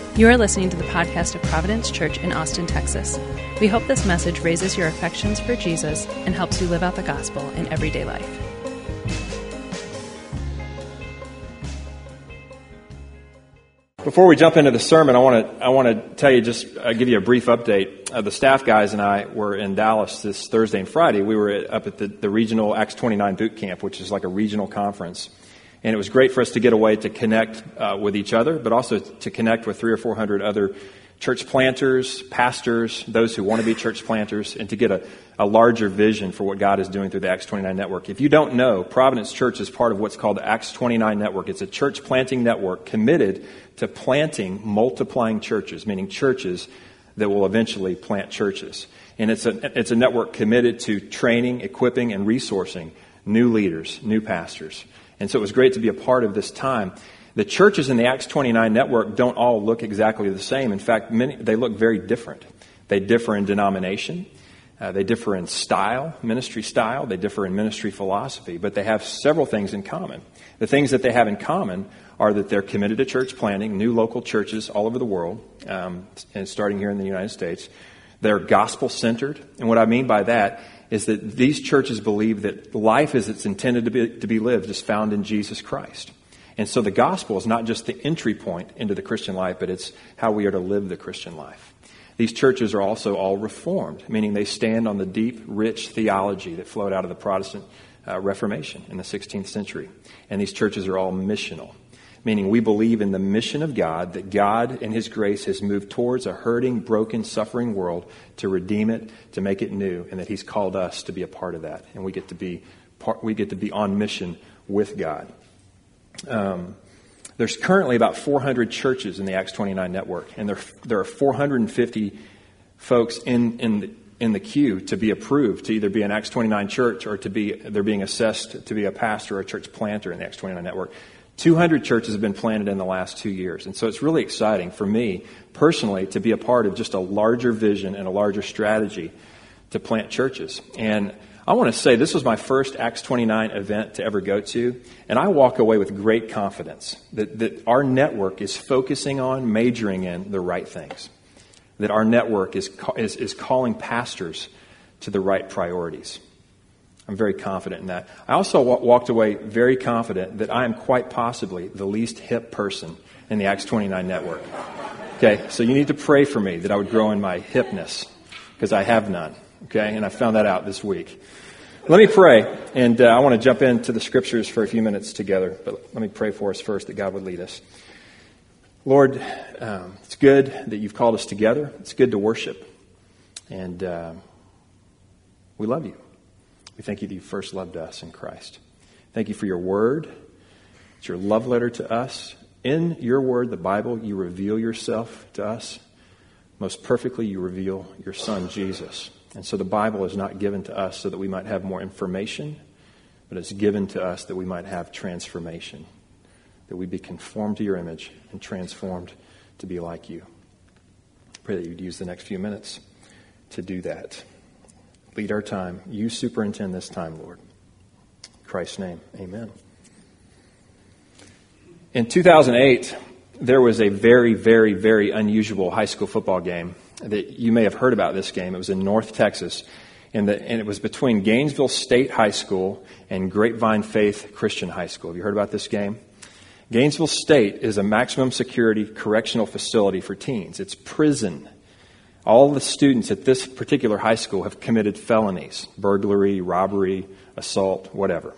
You are listening to the podcast of Providence Church in Austin, Texas. We hope this message raises your affections for Jesus and helps you live out the gospel in everyday life. Before we jump into the sermon, I want to tell you, give you a brief update. The staff guys and I were in Dallas this Thursday and Friday. We were up at the regional Acts 29 boot camp, which is like a regional conference. And it was great for us to get away to connect with each other, but also to connect with 300 or 400 other church planters, pastors, those who want to be church planters, and to get a larger vision for what God is doing through the Acts 29 network. If you don't know, Providence Church is part of what's called the Acts 29 network. It's a church planting network committed to planting, multiplying churches, meaning churches that will eventually plant churches. And it's a network committed to training, equipping, and resourcing new leaders, new pastors. And so it was great to be a part of this time. The churches in the Acts 29 network don't all look exactly the same. In fact, they look very different. They differ in denomination. They differ in style, ministry style. They differ in ministry philosophy. But they have several things in common. The things that they have in common are that they're committed to church planting, new local churches all over the world, and starting here in the United States. They're gospel-centered. And what I mean by that is that these churches believe that life as it's intended to be lived is found in Jesus Christ. And so the gospel is not just the entry point into the Christian life, but it's how we are to live the Christian life. These churches are also all Reformed, meaning they stand on the deep, rich theology that flowed out of the Protestant Reformation in the 16th century. And these churches are all missional, meaning we believe in the mission of God, that God in His grace has moved towards a hurting, broken, suffering world to redeem it, to make it new, and that He's called us to be a part of that. And we get to be on mission with God. There's currently about 400 churches in the Acts 29 network, and there are 450 folks in the queue to be approved to either be an Acts 29 church or they're being assessed to be a pastor or a church planter in the Acts 29 network. 200 churches have been planted in the last 2 years. And so it's really exciting for me personally to be a part of just a larger vision and a larger strategy to plant churches. And I want to say this was my first Acts 29 event to ever go to. And I walk away with great confidence that our network is focusing on, majoring in the right things. That our network is calling pastors to the right priorities. I'm very confident in that. I also walked away very confident that I am quite possibly the least hip person in the Acts 29 network. Okay, so you need to pray for me that I would grow in my hipness, because I have none. Okay, and I found that out this week. Let me pray, and I want to jump into the scriptures for a few minutes together, but let me pray for us first that God would lead us. Lord, it's good that you've called us together. It's good to worship, and we love you. We thank you that you first loved us in Christ. Thank you for your word. It's your love letter to us. In your word, the Bible, you reveal yourself to us. Most perfectly, you reveal your Son, Jesus. And so the Bible is not given to us so that we might have more information, but it's given to us that we might have transformation, that we be conformed to your image and transformed to be like you. I pray that you'd use the next few minutes to do that. Lead our time. You superintend this time, Lord. In Christ's name, amen. In 2008, there was a very, very, very unusual high school football game that you may have heard about this game. It was in North Texas, and it was between Gainesville State High School and Grapevine Faith Christian High School. Have you heard about this game? Gainesville State is a maximum security correctional facility for teens. It's prison. All the students at this particular high school have committed felonies, burglary, robbery, assault, whatever.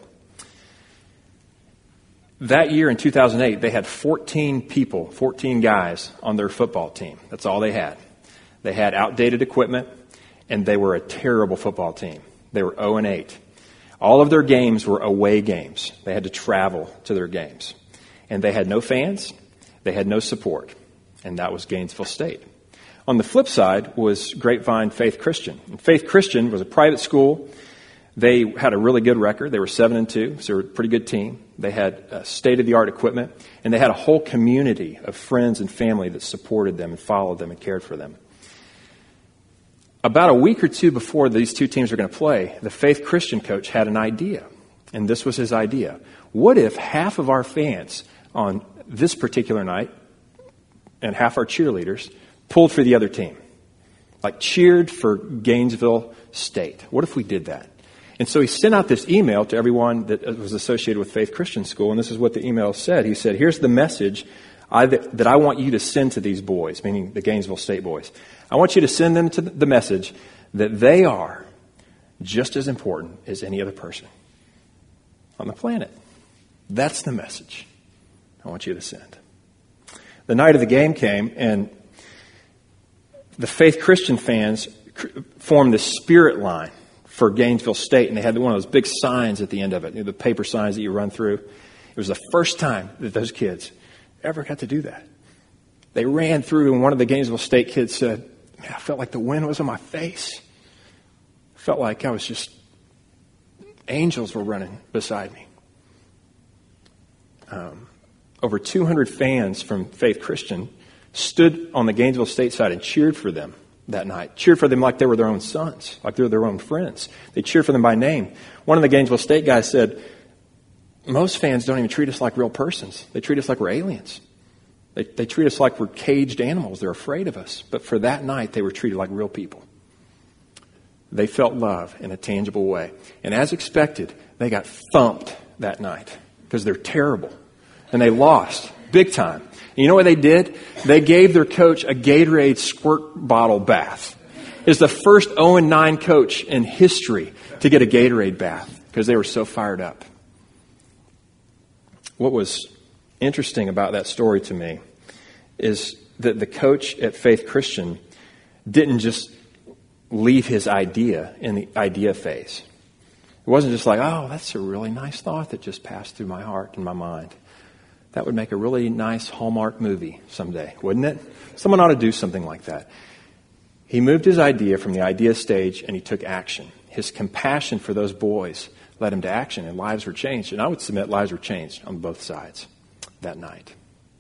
That year in 2008, they had 14 guys on their football team. That's all they had. They had outdated equipment, and they were a terrible football team. They were 0-8. All of their games were away games. They had to travel to their games. And they had no fans. They had no support. And that was Gainesville State. On the flip side was Grapevine Faith Christian. And Faith Christian was a private school. They had a really good record. They were 7-2, so they were a pretty good team. They had state-of-the-art equipment, and they had a whole community of friends and family that supported them and followed them and cared for them. About a week or two before these two teams were going to play, the Faith Christian coach had an idea, and this was his idea. What if half of our fans on this particular night and half our cheerleaders pulled for the other team, like cheered for Gainesville State. What if we did that? And so he sent out this email to everyone that was associated with Faith Christian School, and this is what the email said. He said, here's the message that I want you to send to these boys, meaning the Gainesville State boys. I want you to send them to the message that they are just as important as any other person on the planet. That's the message I want you to send. The night of the game came, and the Faith Christian fans formed this spirit line for Gainesville State, and they had one of those big signs at the end of it, the paper signs that you run through. It was the first time that those kids ever got to do that. They ran through, and one of the Gainesville State kids said, man, I felt like the wind was on my face. I felt like I was just, angels were running beside me. Over 200 fans from Faith Christian stood on the Gainesville State side and cheered for them that night. Cheered for them like they were their own sons, like they were their own friends. They cheered for them by name. One of the Gainesville State guys said, most fans don't even treat us like real persons. They treat us like we're aliens. They treat us like we're caged animals. They're afraid of us. But for that night, they were treated like real people. They felt love in a tangible way. And as expected, they got thumped that night because they're terrible. And they lost big time. And you know what they did? They gave their coach a Gatorade squirt bottle bath. It's the first 0-9 coach in history to get a Gatorade bath because they were so fired up. What was interesting about that story to me is that the coach at Faith Christian didn't just leave his idea in the idea phase. It wasn't just like, oh, that's a really nice thought that just passed through my heart and my mind. That would make a really nice Hallmark movie someday, wouldn't it? Someone ought to do something like that. He moved his idea from the idea stage and he took action. His compassion for those boys led him to action, and lives were changed. And I would submit lives were changed on both sides that night.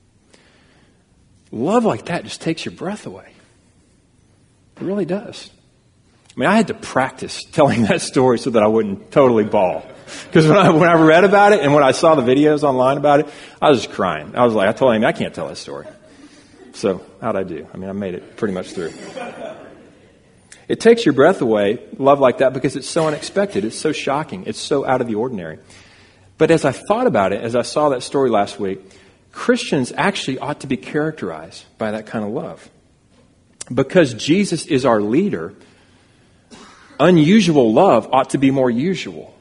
Love like that just takes your breath away. It really does. I mean, I had to practice telling that story so that I wouldn't totally bawl. Because when I read about it and when I saw the videos online about it, I was just crying. I told Amy, I can't tell that story. So how'd I do? I mean, I made it pretty much through. It takes your breath away, love like that, because it's so unexpected. It's so shocking. It's so out of the ordinary. But as I thought about it, as I saw that story last week, Christians actually ought to be characterized by that kind of love. Because Jesus is our leader, unusual love ought to be more usual.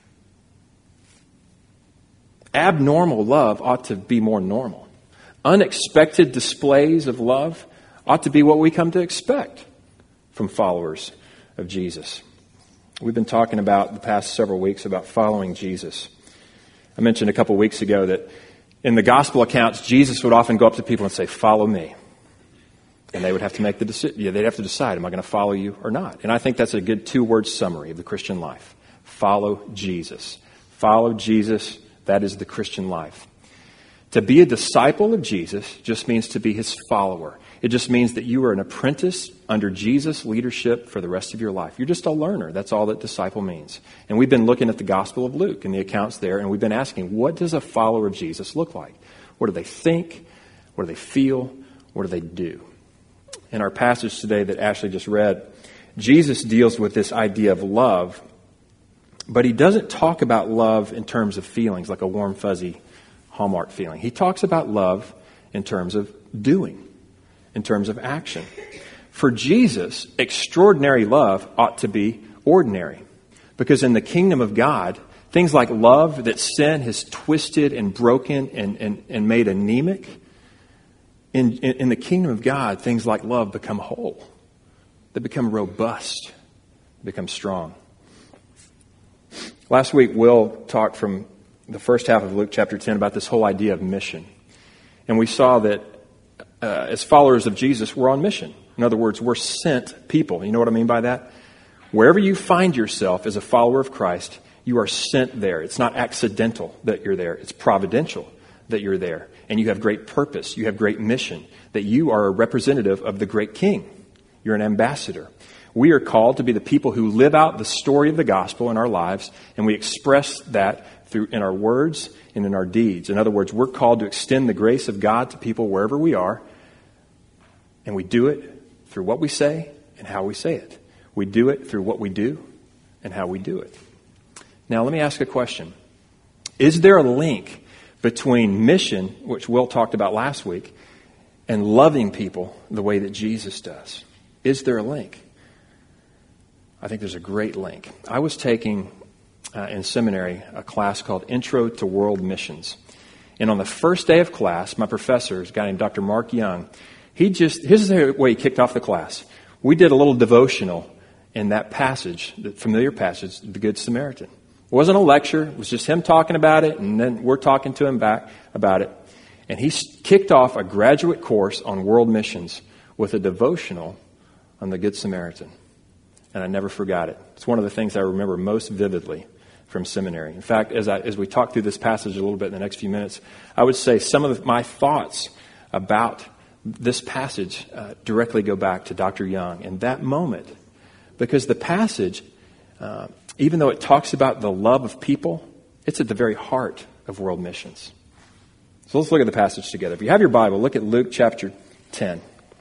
Abnormal love ought to be more normal. Unexpected displays of love ought to be what we come to expect from followers of Jesus. We've been talking about the past several weeks about following Jesus. I mentioned a couple weeks ago that in the gospel accounts, Jesus would often go up to people and say, follow me. And they would have to make the decision. Yeah, they'd have to decide, am I going to follow you or not? And I think that's a good 2-word summary of the Christian life. Follow Jesus. Follow Jesus. That is the Christian life. To be a disciple of Jesus just means to be his follower. It just means that you are an apprentice under Jesus' leadership for the rest of your life. You're just a learner. That's all that disciple means. And we've been looking at the Gospel of Luke and the accounts there, and we've been asking, what does a follower of Jesus look like? What do they think? What do they feel? What do they do? In our passage today that Ashley just read, Jesus deals with this idea of love, but he doesn't talk about love in terms of feelings, like a warm, fuzzy Hallmark feeling. He talks about love in terms of doing, in terms of action. For Jesus, extraordinary love ought to be ordinary. Because in the kingdom of God, things like love that sin has twisted and broken and made anemic, in the kingdom of God, things like love become whole. They become robust, become strong. Last week, Will talked from the first half of Luke chapter 10 about this whole idea of mission. And we saw that as followers of Jesus, we're on mission. In other words, we're sent people. You know what I mean by that? Wherever you find yourself as a follower of Christ, you are sent there. It's not accidental that you're there. It's providential that you're there. And you have great purpose. You have great mission. That you are a representative of the great King. You're an ambassador. We are called to be the people who live out the story of the gospel in our lives, and we express that in our words and in our deeds. In other words, we're called to extend the grace of God to people wherever we are, And we do it through what we say and how we say it. We do it through what we do and how we do it. Now, let me ask a question. Is there a link between mission, which Will talked about last week, and loving people the way that Jesus does? Is there a link? I think there's a great link. I was taking in seminary a class called Intro to World Missions. And on the first day of class, my professor, a guy named Dr. Mark Young, here's the way he kicked off the class. We did a little devotional in that passage, the familiar passage, the Good Samaritan. It wasn't a lecture. It was just him talking about it, and then we're talking to him back about it. And he kicked off a graduate course on world missions with a devotional on the Good Samaritan. And I never forgot it. It's one of the things I remember most vividly from seminary. In fact, as we talk through this passage a little bit in the next few minutes, I would say some of my thoughts about this passage directly go back to Dr. Young in that moment. Because the passage, even though it talks about the love of people, it's at the very heart of world missions. So let's look at the passage together. If you have your Bible, look at Luke chapter 10.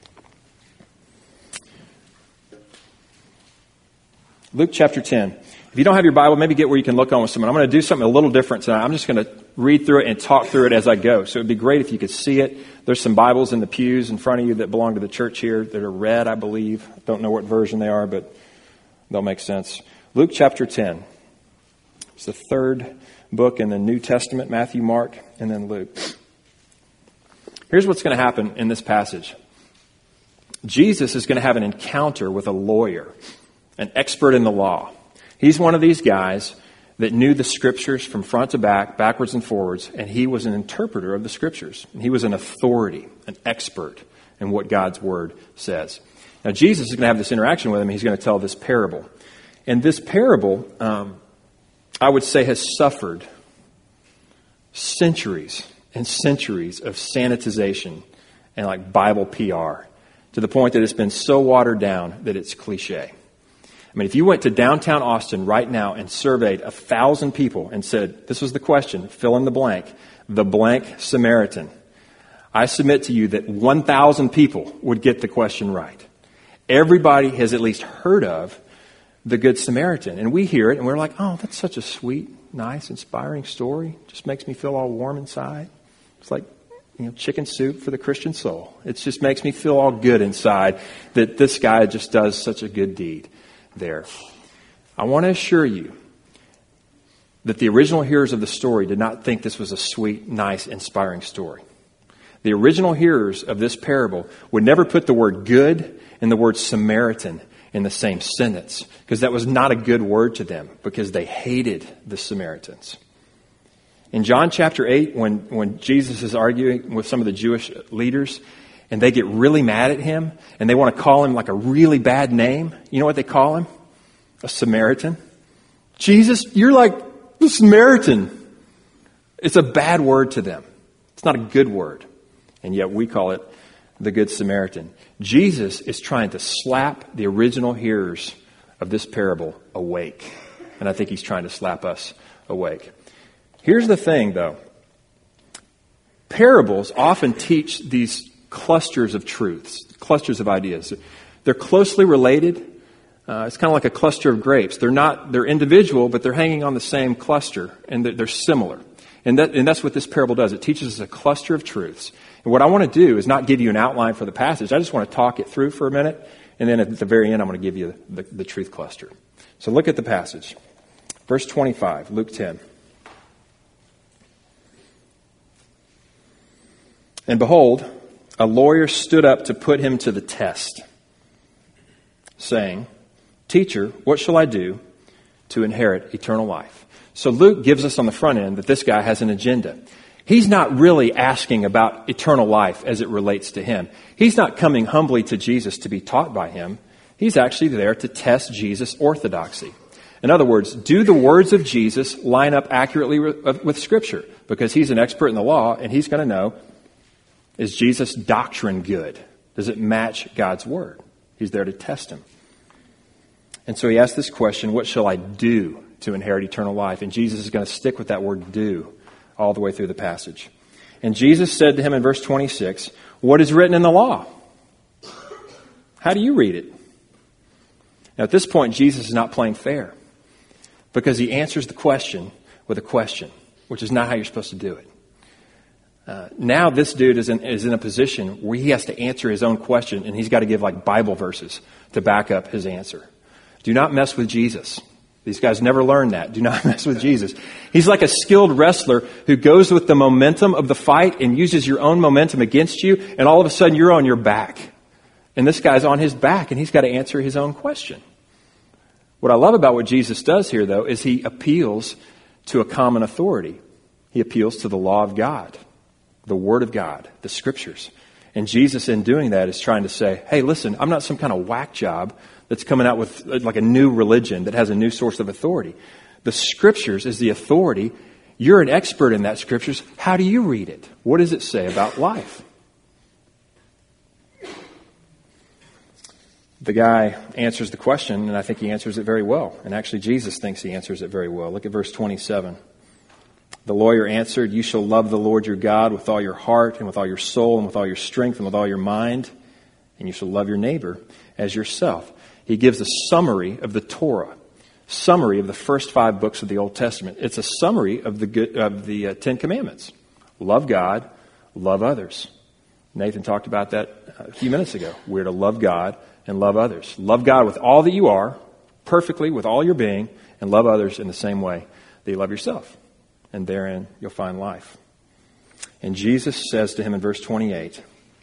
Luke chapter 10. If you don't have your Bible, maybe get where you can look on with someone. I'm going to do something a little different tonight. I'm just going to read through it and talk through it as I go. So it would be great if you could see it. There's some Bibles in the pews in front of you that belong to the church here that are red, I believe. Don't know what version they are, but they'll make sense. Luke chapter 10. It's the third book in the New Testament, Matthew, Mark, and then Luke. Here's what's going to happen in this passage. Jesus is going to have an encounter with a lawyer, an expert in the law. He's one of these guys that knew the Scriptures from front to back, backwards and forwards, and he was an interpreter of the Scriptures. He was an authority, an expert in what God's Word says. Now, Jesus is going to have this interaction with him. He's going to tell this parable. And this parable, I would say, has suffered centuries and centuries of sanitization and like Bible PR to the point that it's been so watered down that it's cliche. I mean, if you went to downtown Austin right now and surveyed 1,000 people and said, this was the question, fill in the blank Samaritan, I submit to you that 1,000 people would get the question right. Everybody has at least heard of the Good Samaritan. And we hear it and we're like, oh, that's such a sweet, nice, inspiring story. Just makes me feel all warm inside. It's like, chicken soup for the Christian soul. It just makes me feel all good inside that this guy just does such a good deed there. I want to assure you that the original hearers of the story did not think this was a sweet, nice, inspiring story. The original hearers of this parable would never put the word good and the word Samaritan in the same sentence because that was not a good word to them because they hated the Samaritans. In John chapter 8, when Jesus is arguing with some of the Jewish leaders and they get really mad at him and they want to call him like a really bad name, you know what they call him? A Samaritan. Jesus, you're like the Samaritan. It's a bad word to them. It's not a good word. And yet we call it the Good Samaritan. Jesus is trying to slap the original hearers of this parable awake. And I think he's trying to slap us awake. Here's the thing, though. Parables often teach these clusters of truths, clusters of ideas. They're closely related. It's kind of like a cluster of grapes. They're individual, but they're hanging on the same cluster, and they're similar. And that's what this parable does. It teaches us a cluster of truths. And what I want to do is not give you an outline for the passage. I just want to talk it through for a minute, and then at the very end, I'm going to give you the truth cluster. So look at the passage. Verse 25, Luke 10. And behold, a lawyer stood up to put him to the test, saying, Teacher, what shall I do to inherit eternal life? So Luke gives us on the front end that this guy has an agenda. He's not really asking about eternal life as it relates to him. He's not coming humbly to Jesus to be taught by him. He's actually there to test Jesus' orthodoxy. In other words, do the words of Jesus line up accurately with Scripture? Because he's an expert in the law and he's going to know, is Jesus' doctrine good? Does it match God's Word? He's there to test him. And so he asked this question, what shall I do to inherit eternal life? And Jesus is going to stick with that word do all the way through the passage. And Jesus said to him in verse 26, what is written in the law? How do you read it? Now, at this point, Jesus is not playing fair because he answers the question with a question, which is not how you're supposed to do it. Now this dude is in a position where he has to answer his own question, and he's got to give like Bible verses to back up his answer. Do not mess with Jesus. These guys never learned that. Do not mess with Jesus. He's like a skilled wrestler who goes with the momentum of the fight and uses your own momentum against you, and all of a sudden you're on your back. And this guy's on his back, and he's got to answer his own question. What I love about what Jesus does here, though, is he appeals to a common authority. He appeals to the law of God, the Word of God, the Scriptures. And Jesus, in doing that, is trying to say, hey, listen, I'm not some kind of whack job that's coming out with like a new religion that has a new source of authority. The Scriptures is the authority. You're an expert in that Scriptures. How do you read it? What does it say about life? The guy answers the question, and I think he answers it very well. And actually, Jesus thinks he answers it very well. Look at verse 27. The lawyer answered, you shall love the Lord your God with all your heart and with all your soul and with all your strength and with all your mind, and you shall love your neighbor as yourself. He gives a summary of the Torah, summary of the first 5 books of the Old Testament. It's a summary of the 10 Commandments. Love God, love others. Nathan talked about that a few minutes ago. We're to love God and love others. Love God with all that you are, perfectly, with all your being, and love others in the same way that you love yourself. And therein you'll find life. And Jesus says to him in verse 28,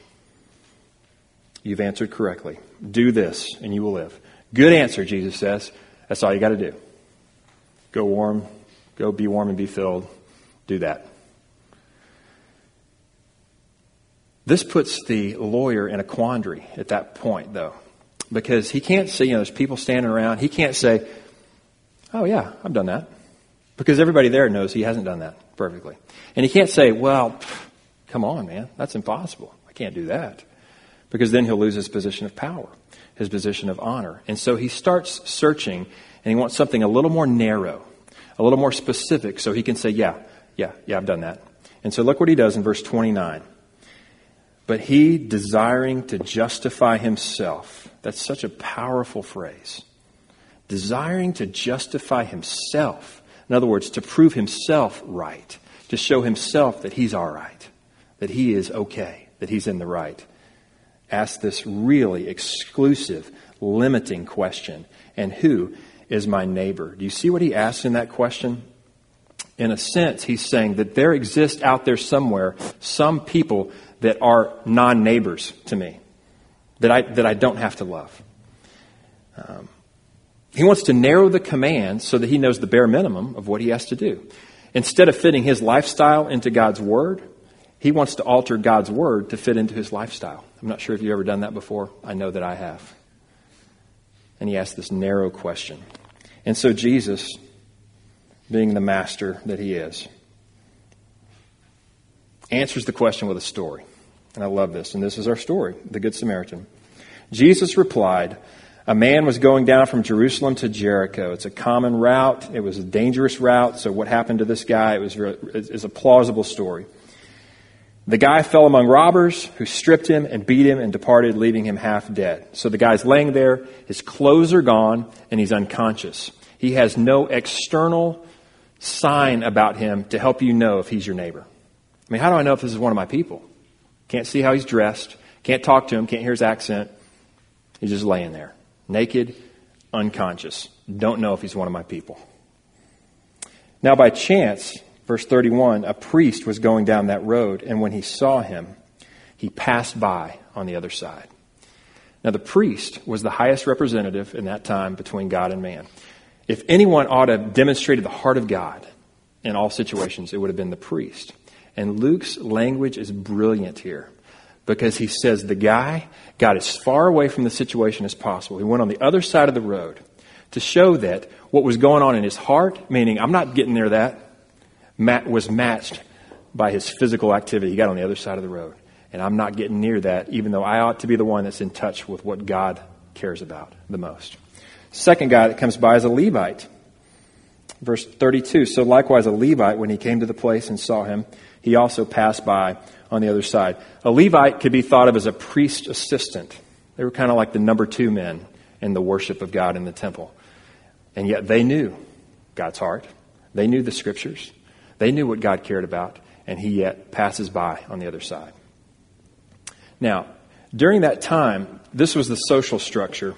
you've answered correctly. Do this and you will live. Good answer, Jesus says. That's all you got to do. Go be warm and be filled. Do that. This puts the lawyer in a quandary at that point, though, because he can't say, there's people standing around. He can't say, oh yeah, I've done that. Because everybody there knows he hasn't done that perfectly. And he can't say, well, come on, man, that's impossible. I can't do that. Because then he'll lose his position of power, his position of honor. And so he starts searching, and he wants something a little more narrow, a little more specific, so he can say, yeah, I've done that. And so look what he does in verse 29. But he, desiring to justify himself, that's such a powerful phrase. Desiring to justify himself. In other words, to prove himself right, to show himself that he's all right, that he is okay, that he's in the right. Ask this really exclusive, limiting question. And who is my neighbor? Do you see what he asks in that question? In a sense, he's saying that there exists out there somewhere some people that are non-neighbors to me, that I don't have to love. He wants to narrow the command so that he knows the bare minimum of what he has to do. Instead of fitting his lifestyle into God's Word, he wants to alter God's Word to fit into his lifestyle. I'm not sure if you've ever done that before. I know that I have. And he asked this narrow question. And so Jesus, being the master that he is, answers the question with a story. And I love this. And this is our story, the Good Samaritan. Jesus replied, a man was going down from Jerusalem to Jericho. It's a common route. It was a dangerous route. So what happened to this guy, is a plausible story. The guy fell among robbers who stripped him and beat him and departed, leaving him half dead. So the guy's laying there. His clothes are gone and he's unconscious. He has no external sign about him to help you know if he's your neighbor. I mean, how do I know if this is one of my people? Can't see how he's dressed. Can't talk to him. Can't hear his accent. He's just laying there. Naked, unconscious. Don't know if he's one of my people. Now by chance, verse 31, a priest was going down that road, and when he saw him, he passed by on the other side. Now the priest was the highest representative in that time between God and man. If anyone ought to have demonstrated the heart of God in all situations, it would have been the priest. And Luke's language is brilliant here. Because he says the guy got as far away from the situation as possible. He went on the other side of the road to show that what was going on in his heart, meaning I'm not getting near that, was matched by his physical activity. He got on the other side of the road. And I'm not getting near that, even though I ought to be the one that's in touch with what God cares about the most. Second guy that comes by is a Levite. Verse 32, so likewise a Levite, when he came to the place and saw him, he also passed by on the other side. A Levite could be thought of as a priest assistant. They were kind of like the number 2 men in the worship of God in the temple. And yet they knew God's heart. They knew the Scriptures. They knew what God cared about. And he yet passes by on the other side. Now, during that time, this was the social structure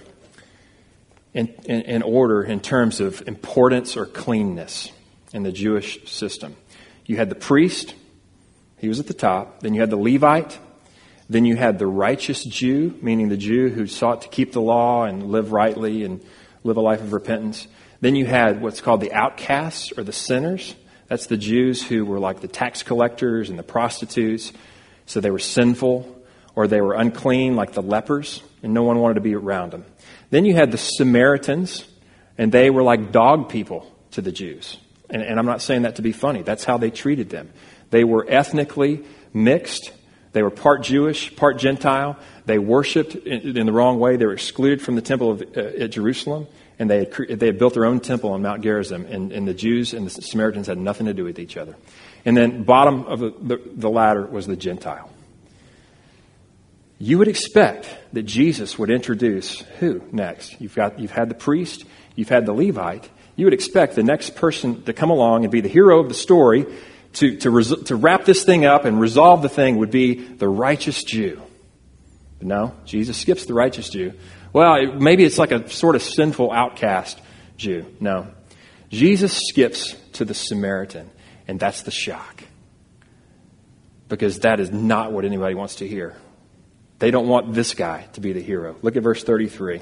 in order in terms of importance or cleanness in the Jewish system. You had the priest. He was at the top. Then you had the Levite. Then you had the righteous Jew, meaning the Jew who sought to keep the law and live rightly and live a life of repentance. Then you had what's called the outcasts or the sinners. That's the Jews who were like the tax collectors and the prostitutes. So they were sinful or they were unclean like the lepers, and no one wanted to be around them. Then you had the Samaritans, and they were like dog people to the Jews. And I'm not saying that to be funny. That's how they treated them. They were ethnically mixed. They were part Jewish, part Gentile. They worshipped in the wrong way. They were excluded from the temple at Jerusalem. And they had built their own temple on Mount Gerizim. And the Jews and the Samaritans had nothing to do with each other. And then bottom of the ladder was the Gentile. You would expect that Jesus would introduce who next? You've had the priest. You've had the Levite. You would expect the next person to come along and be the hero of the story to wrap this thing up and resolve the thing would be the righteous Jew. But no, Jesus skips the righteous Jew. Well, maybe it's like a sort of sinful outcast Jew. No. Jesus skips to the Samaritan, and that's the shock. Because that is not what anybody wants to hear. They don't want this guy to be the hero. Look at verse 33.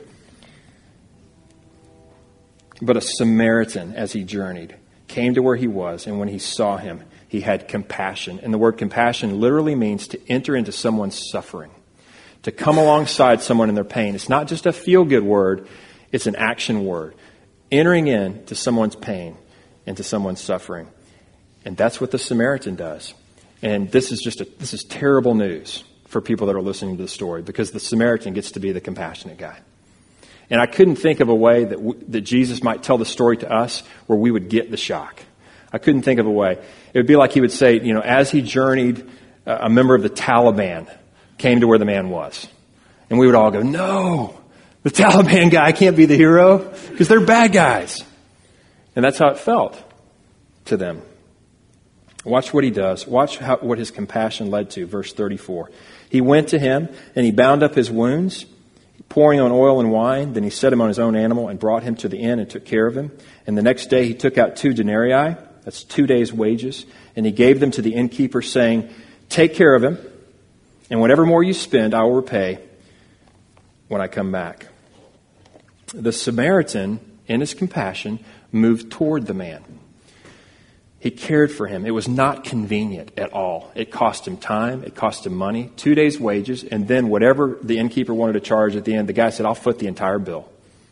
But a Samaritan, as he journeyed, came to where he was, and when he saw him, he had compassion. And the word compassion literally means to enter into someone's suffering, to come alongside someone in their pain. It's not just a feel-good word, it's an action word. Entering into someone's pain, into someone's suffering. And that's what the Samaritan does. And this is terrible news for people that are listening to the story, because the Samaritan gets to be the compassionate guy. And I couldn't think of a way that Jesus might tell the story to us where we would get the shock. I couldn't think of a way. It would be like he would say, as he journeyed, a member of the Taliban came to where the man was. And we would all go, no, the Taliban guy can't be the hero because they're bad guys. And that's how it felt to them. Watch what he does. Watch what his compassion led to. Verse 34. He went to him and he bound up his wounds, pouring on oil and wine. Then he set him on his own animal and brought him to the inn and took care of him. And the next day he took out 2 denarii. That's 2 days' wages. And he gave them to the innkeeper, saying, take care of him, and whatever more you spend, I will repay when I come back. The Samaritan, in his compassion, moved toward the man. He cared for him. It was not convenient at all. It cost him time. It cost him money. 2 days' wages. And then whatever the innkeeper wanted to charge at the end, the guy said, I'll foot the entire bill.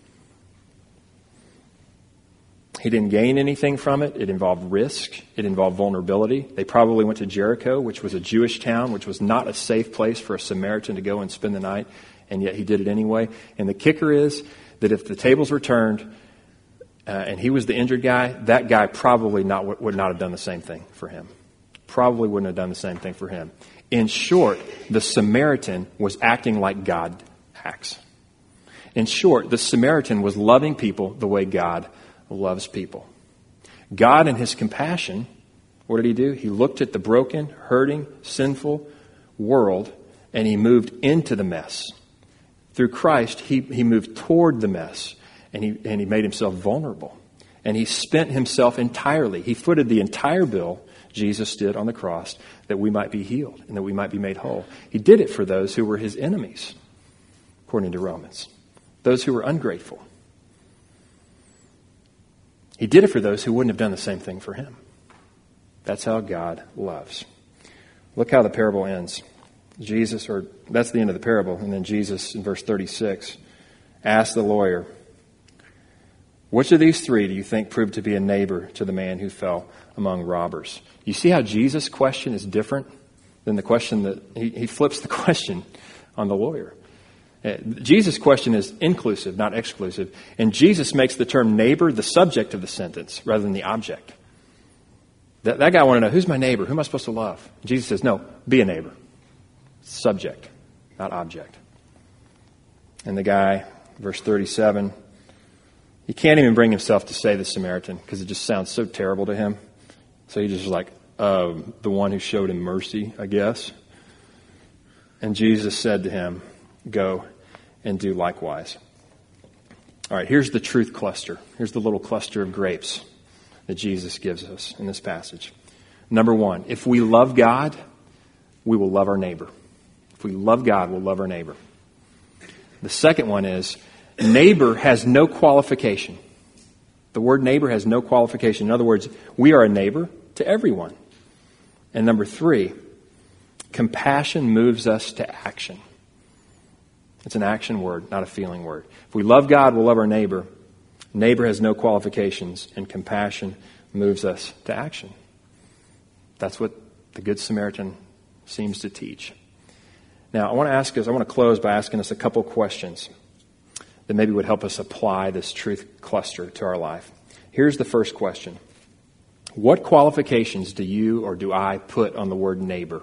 He didn't gain anything from it. It involved risk. It involved vulnerability. They probably went to Jericho, which was a Jewish town, which was not a safe place for a Samaritan to go and spend the night. And yet he did it anyway. And the kicker is that if the tables were turned, and he was the injured guy, that guy probably would not have done the same thing for him. Probably wouldn't have done the same thing for him. In short, the Samaritan was acting like God acts. In short, the Samaritan was loving people the way God loves people. God, in his compassion, what did he do? He looked at the broken, hurting, sinful world, and he moved into the mess. Through Christ, he moved toward the mess. And he made himself vulnerable. And he spent himself entirely. He footed the entire bill Jesus did on the cross that we might be healed and that we might be made whole. He did it for those who were his enemies, according to Romans. Those who were ungrateful. He did it for those who wouldn't have done the same thing for him. That's how God loves. Look how the parable ends. That's the end of the parable. And then Jesus, in verse 36, asked the lawyer, which of these 3 do you think proved to be a neighbor to the man who fell among robbers? You see how Jesus' question is different than the question that he flips the question on the lawyer. Jesus' question is inclusive, not exclusive. And Jesus makes the term neighbor the subject of the sentence rather than the object. That guy wanted to know, who's my neighbor? Who am I supposed to love? Jesus says, no, be a neighbor. Subject, not object. And the guy, verse 37, he can't even bring himself to say the Samaritan because it just sounds so terrible to him. So he just like, the one who showed him mercy, I guess. And Jesus said to him, go and do likewise. All right, here's the truth cluster. Here's the little cluster of grapes that Jesus gives us in this passage. Number one, if we love God, we will love our neighbor. If we love God, we'll love our neighbor. The second one is, neighbor has no qualification. The word neighbor has no qualification. In other words, we are a neighbor to everyone. And number three, compassion moves us to action. It's an action word, not a feeling word. If we love God, we'll love our neighbor. Neighbor has no qualifications, and compassion moves us to action. That's what the Good Samaritan seems to teach. Now, I want to close by asking us a couple questions that maybe would help us apply this truth cluster to our life. Here's the first question. What qualifications do you or do I put on the word neighbor?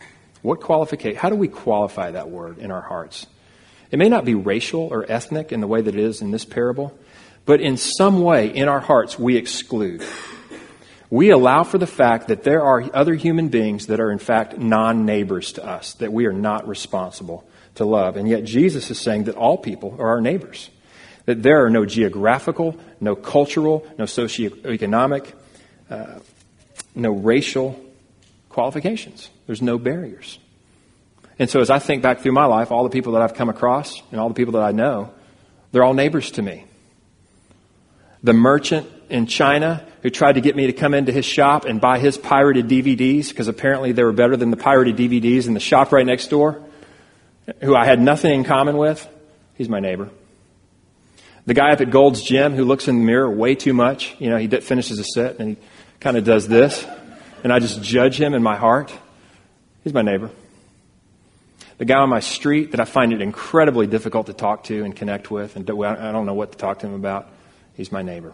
How do we qualify that word in our hearts? It may not be racial or ethnic in the way that it is in this parable, but in some way in our hearts we exclude. We allow for the fact that there are other human beings that are in fact non-neighbors to us, that we are not responsible to love. And yet Jesus is saying that all people are our neighbors, that there are no geographical, no cultural, no socioeconomic, no racial qualifications. There's no barriers. And so as I think back through my life, all the people that I've come across and all the people that I know, they're all neighbors to me. The merchant in China who tried to get me to come into his shop and buy his pirated DVDs because apparently they were better than the pirated DVDs in the shop right next door, who I had nothing in common with, he's my neighbor. The guy up at Gold's Gym who looks in the mirror way too much, he finishes a set and he kind of does this, and I just judge him in my heart, he's my neighbor. The guy on my street that I find it incredibly difficult to talk to and connect with, and I don't know what to talk to him about, he's my neighbor.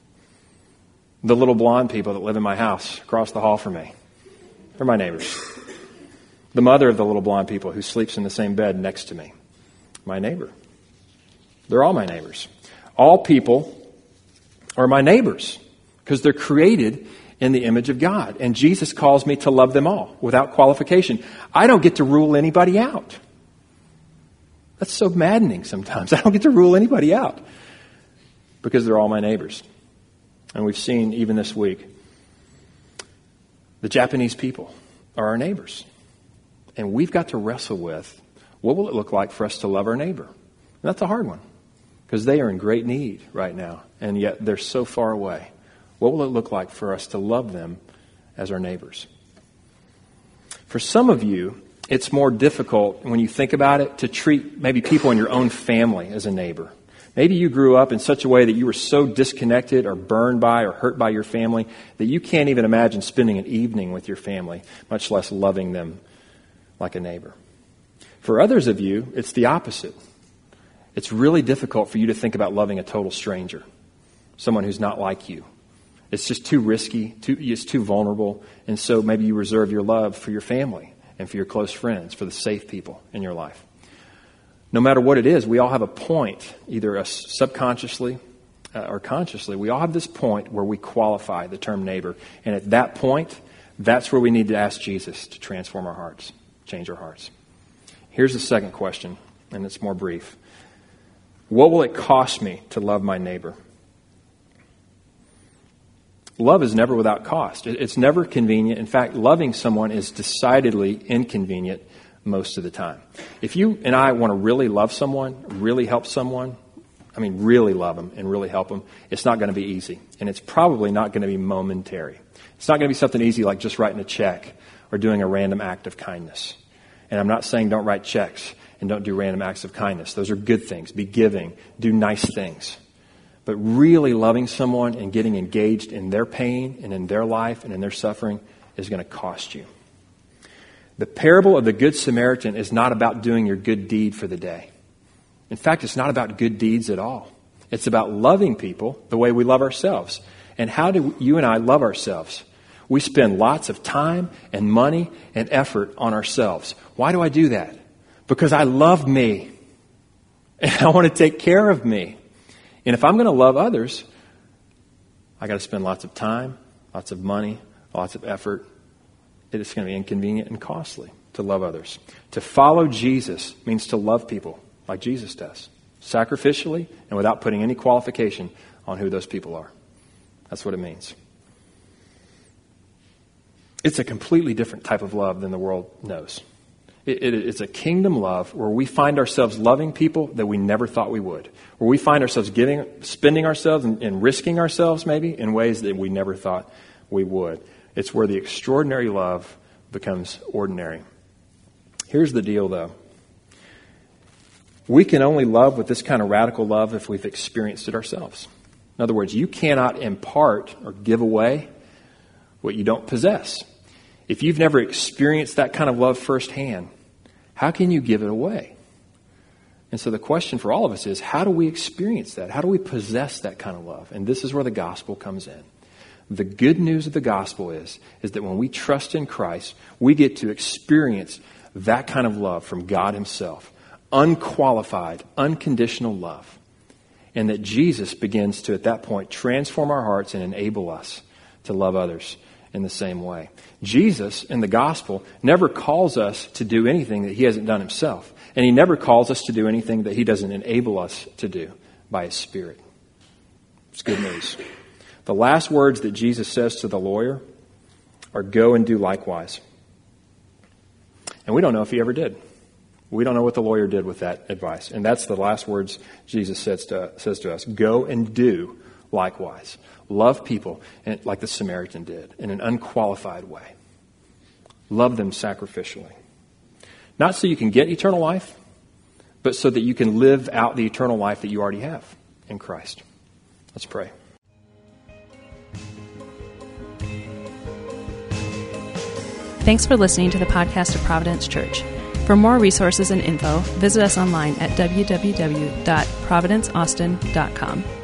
The little blonde people that live in my house across the hall from me, they're my neighbors. The mother of the little blonde people who sleeps in the same bed next to me, my neighbor. They're all my neighbors. All people are my neighbors because they're created in the image of God. And Jesus calls me to love them all without qualification. I don't get to rule anybody out. That's so maddening sometimes. I don't get to rule anybody out because they're all my neighbors. And we've seen even this week, the Japanese people are our neighbors. And we've got to wrestle with, what will it look like for us to love our neighbor? And that's a hard one because they are in great need right now. And yet they're so far away. What will it look like for us to love them as our neighbors? For some of you, it's more difficult when you think about it to treat maybe people in your own family as a neighbor. Maybe you grew up in such a way that you were so disconnected or burned by or hurt by your family that you can't even imagine spending an evening with your family, much less loving them like a neighbor. For others of you, it's the opposite. It's really difficult for you to think about loving a total stranger, someone who's not like you. It's just too risky, it's too vulnerable, and so maybe you reserve your love for your family and for your close friends, for the safe people in your life. No matter what it is, we all have a point, either subconsciously or consciously. We all have this point where we qualify the term neighbor, and at that point, that's where we need to ask Jesus to transform our hearts, change our hearts. Here's the second question, and it's more brief. What will it cost me to love my neighbor? Love is never without cost. It's never convenient. In fact, loving someone is decidedly inconvenient most of the time. If you and I want to really love someone, really help someone, really love them and really help them, it's not going to be easy. And it's probably not going to be momentary. It's not going to be something easy like just writing a check or doing a random act of kindness. And I'm not saying don't write checks and don't do random acts of kindness. Those are good things. Be giving. Do nice things. But really loving someone and getting engaged in their pain and in their life and in their suffering is going to cost you. The parable of the Good Samaritan is not about doing your good deed for the day. In fact, it's not about good deeds at all. It's about loving people the way we love ourselves. And how do you and I love ourselves? We spend lots of time and money and effort on ourselves. Why do I do that? Because I love me. And I want to take care of me. And if I'm going to love others, I got to spend lots of time, lots of money, lots of effort. It's going to be inconvenient and costly to love others. To follow Jesus means to love people like Jesus does, sacrificially and without putting any qualification on who those people are. That's what it means. It's a completely different type of love than the world knows. It's a kingdom love where we find ourselves loving people that we never thought we would. Where we find ourselves spending ourselves and risking ourselves maybe in ways that we never thought we would. It's where the extraordinary love becomes ordinary. Here's the deal, though. We can only love with this kind of radical love if we've experienced it ourselves. In other words, you cannot impart or give away what you don't possess. If you've never experienced that kind of love firsthand, how can you give it away? And so the question for all of us is, how do we experience that? How do we possess that kind of love? And this is where the gospel comes in. The good news of the gospel is that when we trust in Christ, we get to experience that kind of love from God himself. Unqualified, unconditional love. And that Jesus begins to, at that point, transform our hearts and enable us to love others in the same way. Jesus, in the gospel, never calls us to do anything that he hasn't done himself. And he never calls us to do anything that he doesn't enable us to do by his Spirit. It's good news. The last words that Jesus says to the lawyer are, "Go and do likewise." And we don't know if he ever did. We don't know what the lawyer did with that advice. And that's the last words Jesus says to us. Go and do likewise. Love people like the Samaritan did in an unqualified way. Love them sacrificially. Not so you can get eternal life, but so that you can live out the eternal life that you already have in Christ. Let's pray. Thanks for listening to the podcast of Providence Church. For more resources and info, visit us online at www.providenceaustin.com.